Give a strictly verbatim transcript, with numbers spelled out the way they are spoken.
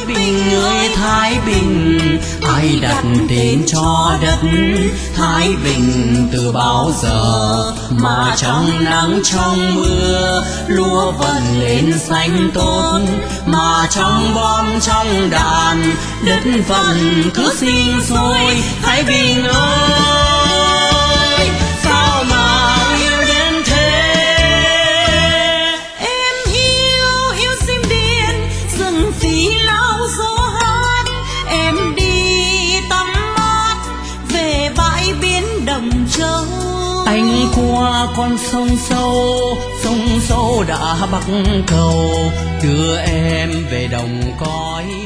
Bình ơi Thái Bình, ai đặt tên cho đất Thái Bình từ bao giờ mà trong nắng trong mưa lúa vẫn lên xanh tốt, mà trong bom trong đàn đất vẫn cứ sinh sôi. Thái Bình ơi sao mà yêu đến thế. Em yêu yêu sim điền rừng phí lao gió hát, em đi tắm mát về bãi biển Đồng Châu. Anh qua con sông sâu, sông sâu đã bắc cầu, đưa em về đồng cõi.